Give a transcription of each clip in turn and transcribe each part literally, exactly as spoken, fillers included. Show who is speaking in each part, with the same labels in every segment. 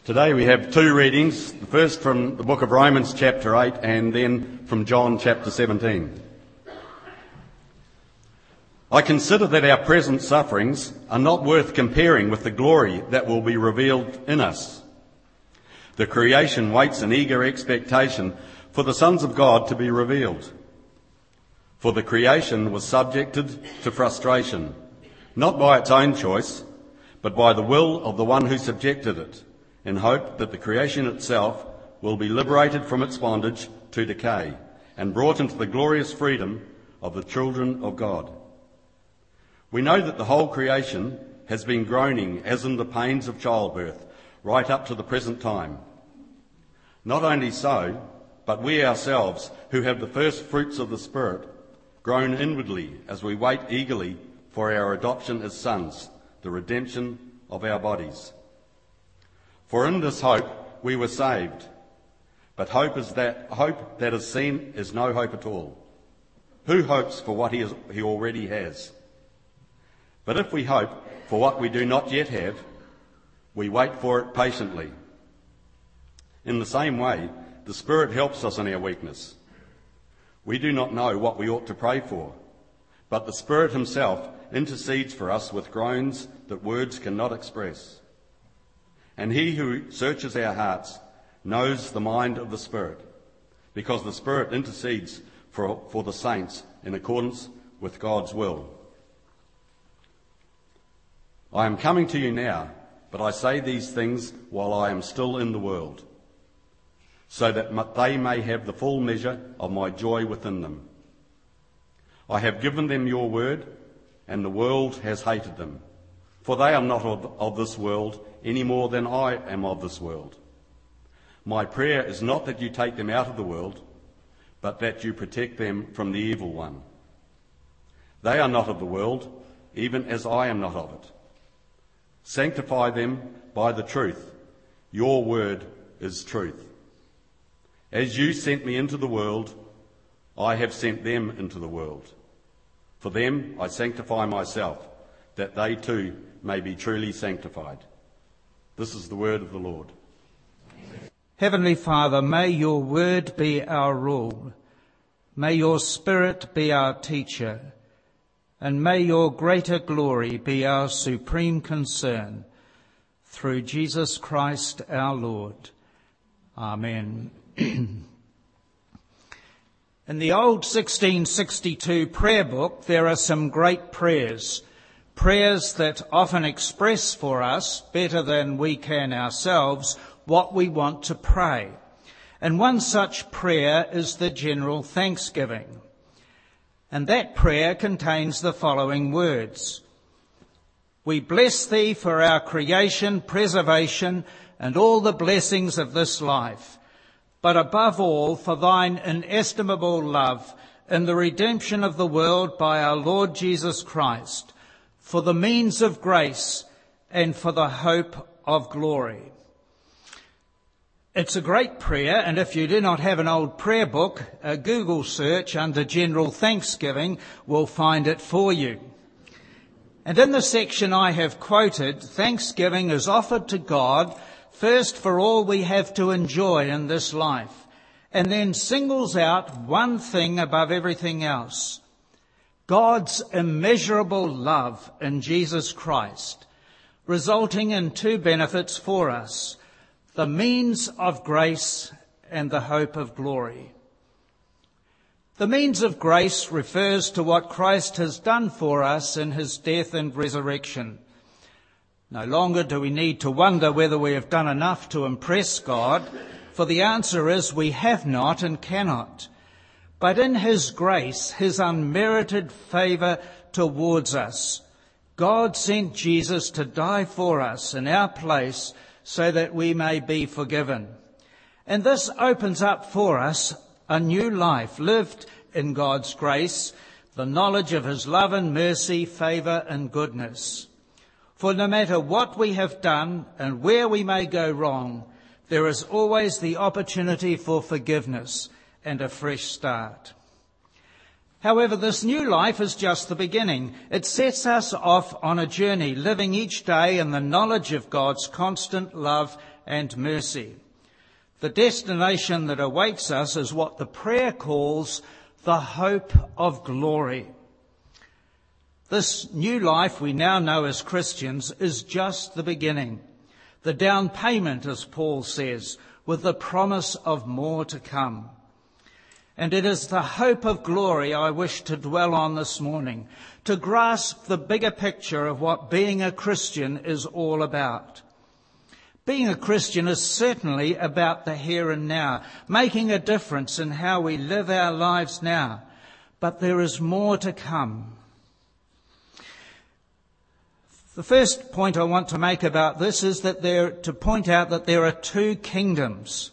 Speaker 1: Today we have two readings, the first from the book of Romans chapter eight and then from John chapter seventeen. I consider that our present sufferings are not worth comparing with the glory that will be revealed in us. The creation waits in eager expectation for the sons of God to be revealed. For the creation was subjected to frustration, not by its own choice, but by the will of the one who subjected it, in hope that the creation itself will be liberated from its bondage to decay and brought into the glorious freedom of the children of God. We know that the whole creation has been groaning as in the pains of childbirth right up to the present time. Not only so, but we ourselves, who have the first fruits of the Spirit, groan inwardly as we wait eagerly for our adoption as sons, the redemption of our bodies. For in this hope we were saved. But hope is that hope that is seen is no hope at all. Who hopes for what he, is, he already has? But if we hope for what we do not yet have, we wait for it patiently. In the same way, the Spirit helps us in our weakness. We do not know what we ought to pray for, but the Spirit himself intercedes for us with groans that words cannot express. And he who searches our hearts knows the mind of the Spirit, because the Spirit intercedes for, for the saints in accordance with God's will. I am coming to you now, but I say these things while I am still in the world, so that they may have the full measure of my joy within them. I have given them your word, and the world has hated them, for they are not of, of this world any more than I am of this world. My prayer is not that you take them out of the world, but that you protect them from the evil one. They are not of the world, even as I am not of it. Sanctify them by the truth. Your word is truth. As you sent me into the world, I have sent them into the world. For them I sanctify myself, that they too may be truly sanctified. This is the word of the Lord.
Speaker 2: Heavenly Father, may your word be our rule. May your Spirit be our teacher. And may your greater glory be our supreme concern. Through Jesus Christ our Lord. Amen. In the old sixteen sixty-two prayer book, there are some great prayers. Prayers that often express for us, better than we can ourselves, what we want to pray. And one such prayer is the general thanksgiving. And that prayer contains the following words. We bless thee for our creation, preservation, and all the blessings of this life, but above all for thine inestimable love in the redemption of the world by our Lord Jesus Christ, for the means of grace and for the hope of glory. It's a great prayer, and if you do not have an old prayer book, a Google search under General Thanksgiving will find it for you. And in the section I have quoted, thanksgiving is offered to God first for all we have to enjoy in this life, and then singles out one thing above everything else. God's immeasurable love in Jesus Christ, resulting in two benefits for us, the means of grace and the hope of glory. The means of grace refers to what Christ has done for us in his death and resurrection. No longer do we need to wonder whether we have done enough to impress God, for the answer is we have not and cannot. But in his grace, his unmerited favour towards us, God sent Jesus to die for us in our place so that we may be forgiven. And this opens up for us a new life lived in God's grace, the knowledge of his love and mercy, favour and goodness. For no matter what we have done and where we may go wrong, there is always the opportunity for forgiveness and a fresh start. However, this new life is just the beginning. It sets us off on a journey, living each day in the knowledge of God's constant love and mercy. The destination that awaits us is what the prayer calls the hope of glory. This new life we now know as Christians is just the beginning. The down payment, as Paul says, with the promise of more to come. And it is the hope of glory I wish to dwell on this morning, to grasp the bigger picture of what being a Christian is all about. Being a Christian is certainly about the here and now, making a difference in how we live our lives now. But there is more to come. The first point I want to make about this is that there, to point out that there are two kingdoms.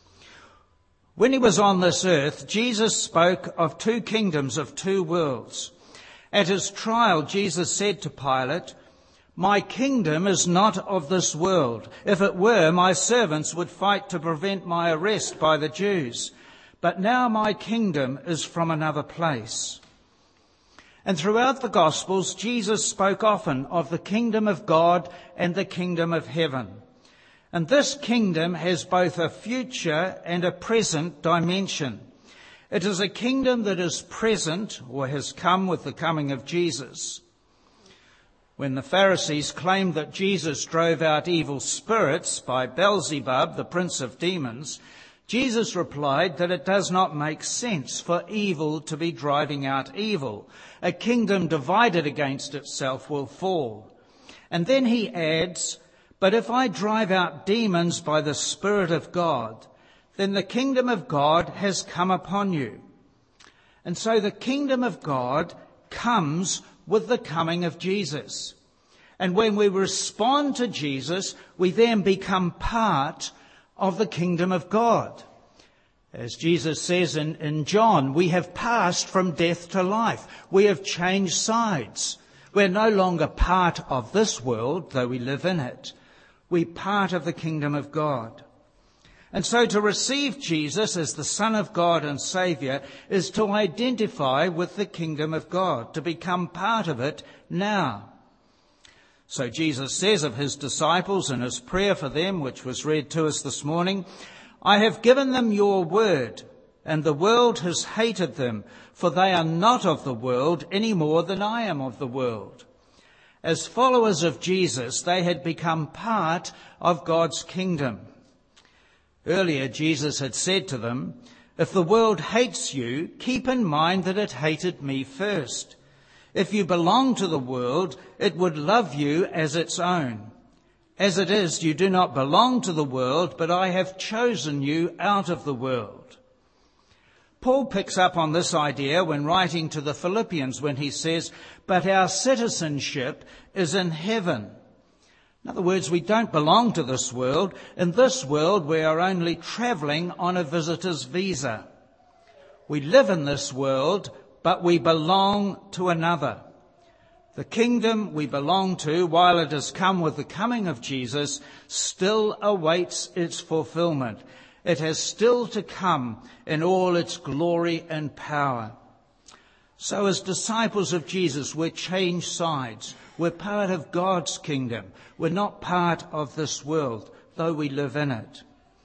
Speaker 2: When he was on this earth, Jesus spoke of two kingdoms, of two worlds. At his trial, Jesus said to Pilate, "My kingdom is not of this world. If it were, my servants would fight to prevent my arrest by the Jews. But now my kingdom is from another place." And throughout the Gospels, Jesus spoke often of the kingdom of God and the kingdom of heaven. And this kingdom has both a future and a present dimension. It is a kingdom that is present, or has come with the coming of Jesus. When the Pharisees claimed that Jesus drove out evil spirits by Beelzebub, the prince of demons, Jesus replied that it does not make sense for evil to be driving out evil. A kingdom divided against itself will fall. And then he adds, "But if I drive out demons by the Spirit of God, then the kingdom of God has come upon you." And so the kingdom of God comes with the coming of Jesus. And when we respond to Jesus, we then become part of the kingdom of God. As Jesus says in, in John, we have passed from death to life. We have changed sides. We're no longer part of this world, though we live in it. We're part of the kingdom of God. And so to receive Jesus as the Son of God and Saviour is to identify with the kingdom of God, to become part of it now. So Jesus says of his disciples in his prayer for them, which was read to us this morning, "I have given them your word, and the world has hated them, for they are not of the world any more than I am of the world." As followers of Jesus, they had become part of God's kingdom. Earlier, Jesus had said to them, "If the world hates you, keep in mind that it hated me first. If you belong to the world, it would love you as its own. As it is, you do not belong to the world, but I have chosen you out of the world." Paul picks up on this idea when writing to the Philippians when he says, "But our citizenship is in heaven." In other words, we don't belong to this world. In this world, we are only travelling on a visitor's visa. We live in this world, but we belong to another. The kingdom we belong to, while it has come with the coming of Jesus, still awaits its fulfillment. It has still to come in all its glory and power. So as disciples of Jesus, we're changed sides. We're part of God's kingdom. We're not part of this world, though we live in it.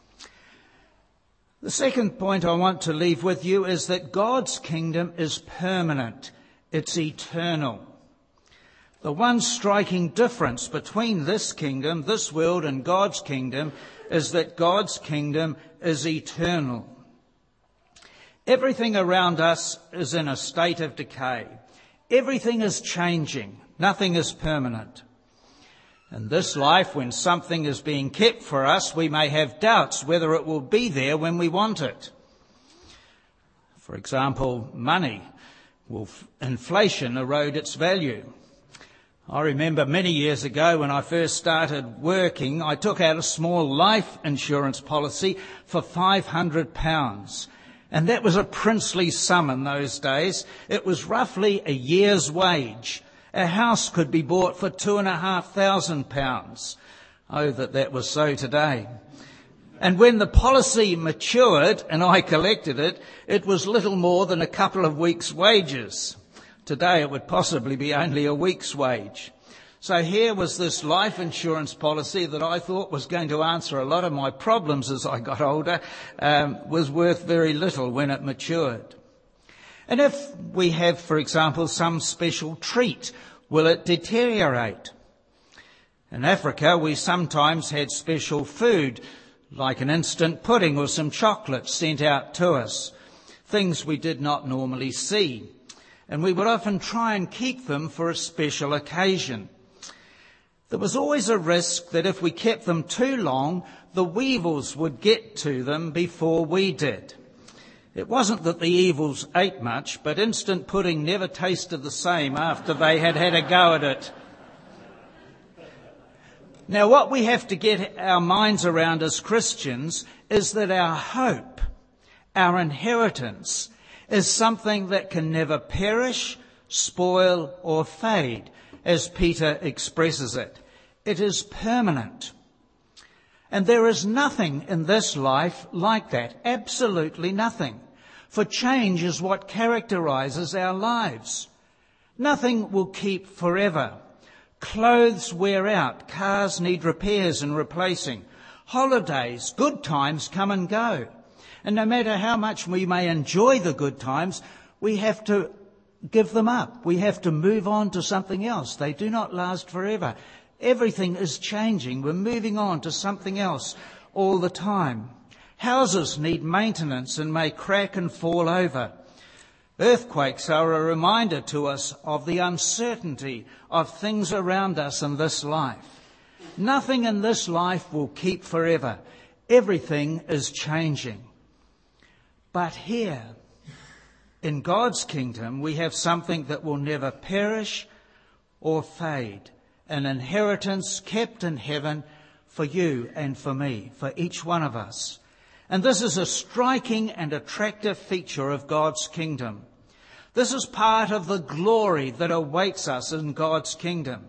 Speaker 2: The second point I want to leave with you is that God's kingdom is permanent. It's eternal. The one striking difference between this kingdom, this world, and God's kingdom is that God's kingdom is eternal. Everything around us is in a state of decay. Everything is changing. Nothing is permanent. In this life, when something is being kept for us, we may have doubts whether it will be there when we want it. For example, money. Will inflation erode its value? I remember many years ago when I first started working, I took out a small life insurance policy for five hundred pounds. And that was a princely sum in those days. It was roughly a year's wage. A house could be bought for two and a half thousand pounds. Oh, that that was so today. And when the policy matured and I collected it, it was little more than a couple of weeks' wages. Today it would possibly be only a week's wage. So here was this life insurance policy that I thought was going to answer a lot of my problems as I got older, um, was worth very little when it matured. And if we have, for example, some special treat, will it deteriorate? In Africa, we sometimes had special food, like an instant pudding or some chocolate sent out to us, things we did not normally see. And we would often try and keep them for a special occasion. There was always a risk that if we kept them too long, the weevils would get to them before we did. It wasn't that the evils ate much, but instant pudding never tasted the same after they had had a go at it. Now, what we have to get our minds around as Christians is that our hope, our inheritance, is something that can never perish, spoil, or fade, as Peter expresses it. It is permanent. And there is nothing in this life like that, absolutely nothing. For change is what characterizes our lives. Nothing will keep forever. Clothes wear out, cars need repairs and replacing. Holidays, good times come and go. And no matter how much we may enjoy the good times, we have to give them up. We have to move on to something else. They do not last forever. Everything is changing. We're moving on to something else all the time. Houses need maintenance and may crack and fall over. Earthquakes are a reminder to us of the uncertainty of things around us in this life. Nothing in this life will keep forever. Everything is changing. But here, in God's kingdom, we have something that will never perish or fade. An inheritance kept in heaven for you and for me, for each one of us. And this is a striking and attractive feature of God's kingdom. This is part of the glory that awaits us in God's kingdom.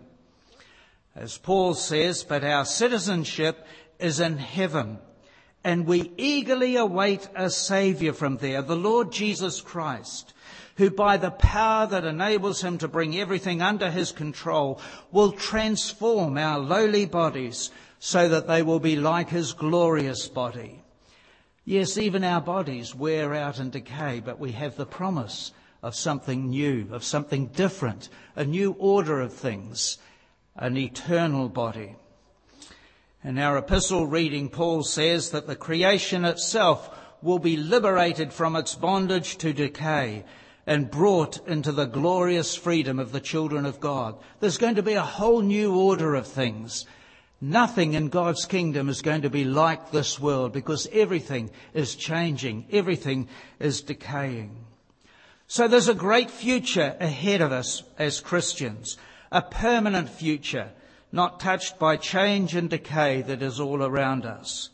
Speaker 2: As Paul says, but our citizenship is in heaven, and we eagerly await a Saviour from there, the Lord Jesus Christ, who by the power that enables him to bring everything under his control will transform our lowly bodies so that they will be like his glorious body. Yes, even our bodies wear out and decay, but we have the promise of something new, of something different, a new order of things, an eternal body. In our epistle reading, Paul says that the creation itself will be liberated from its bondage to decay and brought into the glorious freedom of the children of God. There's going to be a whole new order of things. Nothing in God's kingdom is going to be like this world because everything is changing, everything is decaying. So there's a great future ahead of us as Christians, a permanent future, not touched by change and decay that is all around us.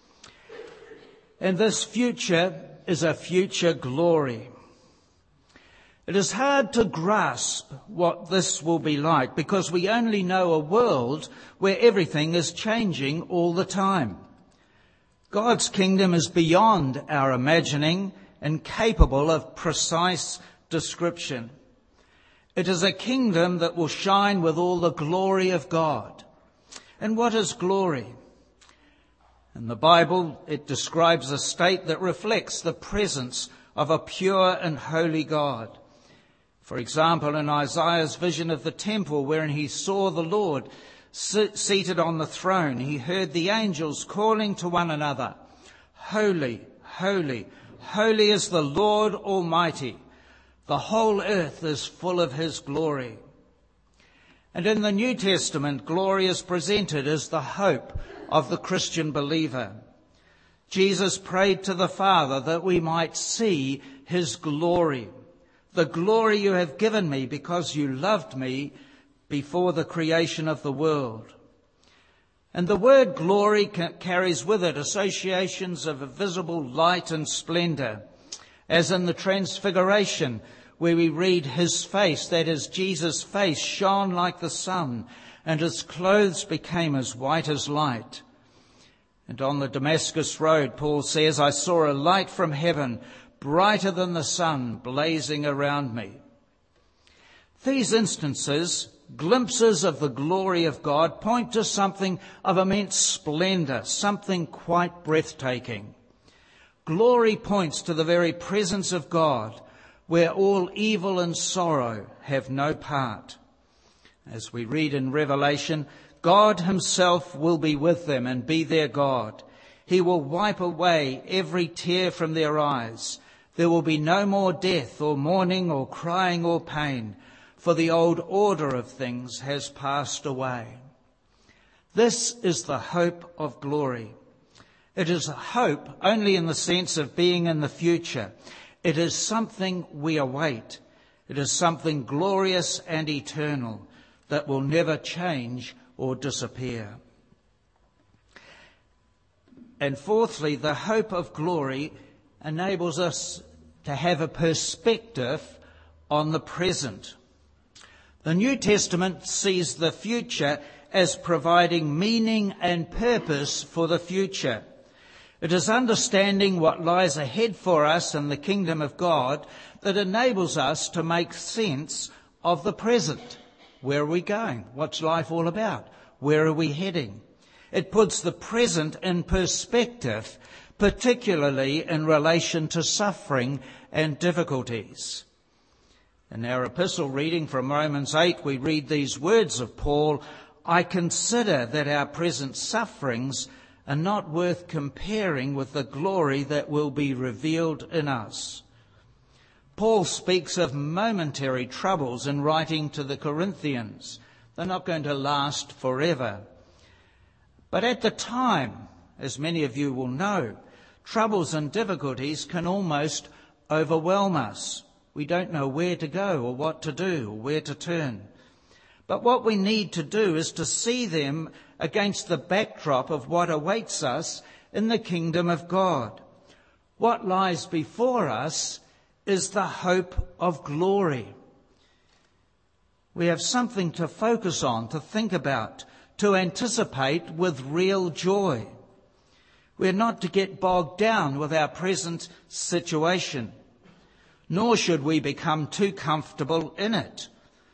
Speaker 2: And this future is a future glory. It is hard to grasp what this will be like because we only know a world where everything is changing all the time. God's kingdom is beyond our imagining and capable of precise description. It is a kingdom that will shine with all the glory of God. And what is glory? In the Bible, it describes a state that reflects the presence of a pure and holy God. For example, in Isaiah's vision of the temple, wherein he saw the Lord seated on the throne, he heard the angels calling to one another, "Holy, holy, holy is the Lord Almighty. The whole earth is full of his glory." And in the New Testament, glory is presented as the hope of the Christian believer. Jesus prayed to the Father that we might see his glory. The glory you have given me because you loved me before the creation of the world. And the word glory carries with it associations of a visible light and splendour, as in the Transfiguration, where we read his face, that is, Jesus' face shone like the sun, and his clothes became as white as light. And on the Damascus road, Paul says, I saw a light from heaven, brighter than the sun, blazing around me. These instances glimpses of the glory of God point to something of immense splendour, something quite breathtaking. Glory points to the very presence of God, where all evil and sorrow have no part. As we read in Revelation, God himself will be with them and be their God. He will wipe away every tear from their eyes. There will be no more death or mourning or crying or pain, for the old order of things has passed away. This is the hope of glory. It is a hope only in the sense of being in the future. It is something we await. It is something glorious and eternal that will never change or disappear. And fourthly, the hope of glory enables us to have a perspective on the present. The New Testament sees the future as providing meaning and purpose for the future. It is understanding what lies ahead for us in the kingdom of God that enables us to make sense of the present. Where are we going? What's life all about? Where are we heading? It puts the present in perspective, particularly in relation to suffering and difficulties. In our epistle reading from Romans eight, we read these words of Paul, "I consider that our present sufferings are not worth comparing with the glory that will be revealed in us." Paul speaks of momentary troubles in writing to the Corinthians. They're not going to last forever. But at the time, as many of you will know, troubles and difficulties can almost overwhelm us. We don't know where to go or what to do or where to turn. But what we need to do is to see them against the backdrop of what awaits us in the kingdom of God. What lies before us is the hope of glory. We have something to focus on, to think about, to anticipate with real joy. We're not to get bogged down with our present situation, nor should we become too comfortable in it.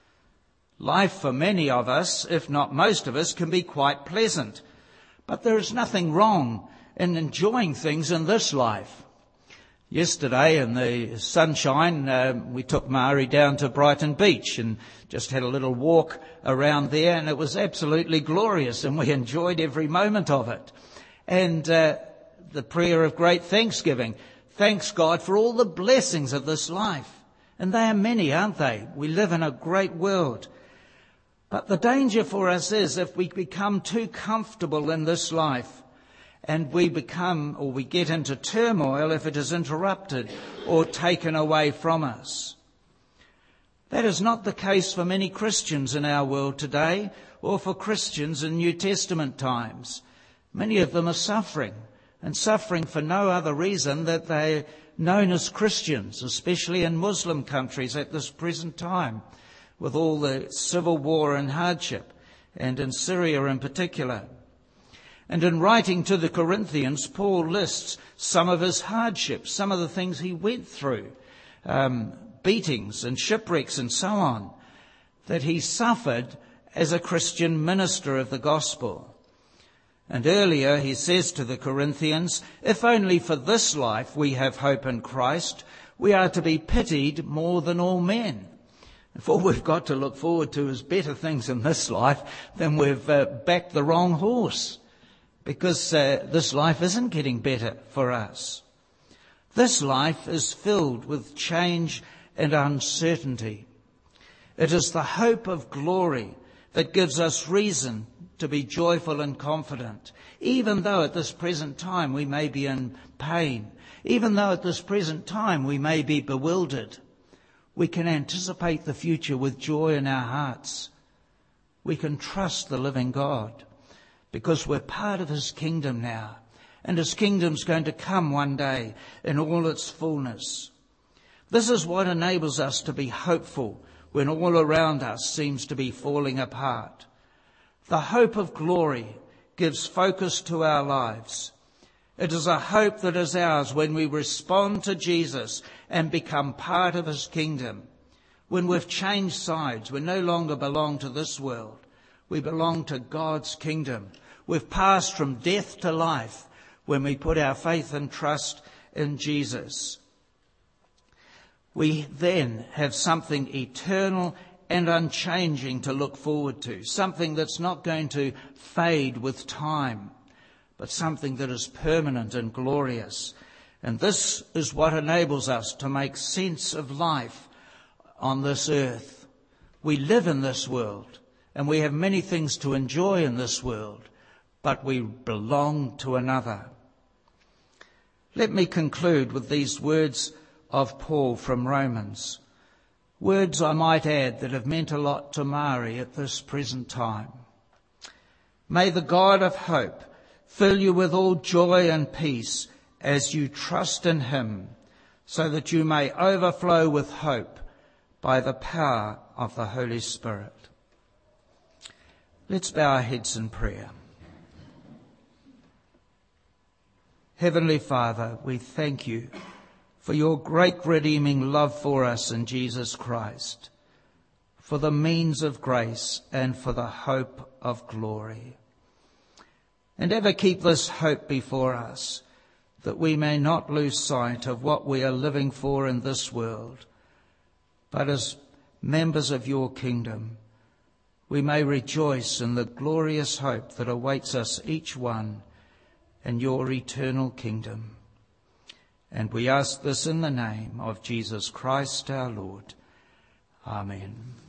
Speaker 2: Life for many of us, if not most of us, can be quite pleasant, but there is nothing wrong in enjoying things in this life. Yesterday in the sunshine, uh, we took Mari down to Brighton Beach and just had a little walk around there, and it was absolutely glorious, and we enjoyed every moment of it. And uh, the prayer of great thanksgiving. Thanks God for all the blessings of this life. And they are many, aren't they? We live in a great world. But the danger for us is if we become too comfortable in this life and we become, or we get into turmoil if it is interrupted or taken away from us. That is not the case for many Christians in our world today, or for Christians in New Testament times. Many of them are suffering, and suffering for no other reason that they're known as Christians, especially in Muslim countries at this present time, with all the civil war and hardship, and in Syria in particular. And in writing to the Corinthians, Paul lists some of his hardships, some of the things he went through, um, beatings and shipwrecks and so on, that he suffered as a Christian minister of the gospel. And earlier he says to the Corinthians, if only for this life we have hope in Christ, we are to be pitied more than all men. If all we've got to look forward to is better things in this life, then we've uh, backed the wrong horse, because uh, this life isn't getting better for us. This life is filled with change and uncertainty. It is the hope of glory that gives us reason to be joyful and confident, even though at this present time we may be in pain, even though at this present time we may be bewildered. We can anticipate the future with joy in our hearts. We can trust the living God because we're part of his kingdom now, and his kingdom's going to come one day in all its fullness. This is what enables us to be hopeful when all around us seems to be falling apart. The hope of glory gives focus to our lives. It is a hope that is ours when we respond to Jesus and become part of his kingdom. when we've changed sides, we no longer belong to this world. We belong to God's kingdom. We've passed from death to life when we put our faith and trust in Jesus. We then have something eternal and unchanging to look forward to, something that's not going to fade with time, but something that is permanent and glorious. And this is what enables us to make sense of life on this earth. We live in this world, and we have many things to enjoy in this world, but we belong to another. Let me conclude with these words of Paul from Romans. Words, I might add, that have meant a lot to Mari at this present time. May the God of hope fill you with all joy and peace as you trust in him, so that you may overflow with hope by the power of the Holy Spirit. Let's bow our heads in prayer. Heavenly Father, we thank you for your great redeeming love for us in Jesus Christ, for the means of grace and for the hope of glory. And ever keep this hope before us, that we may not lose sight of what we are living for in this world, but as members of your kingdom, we may rejoice in the glorious hope that awaits us each one in your eternal kingdom. And we ask this in the name of Jesus Christ our Lord. Amen.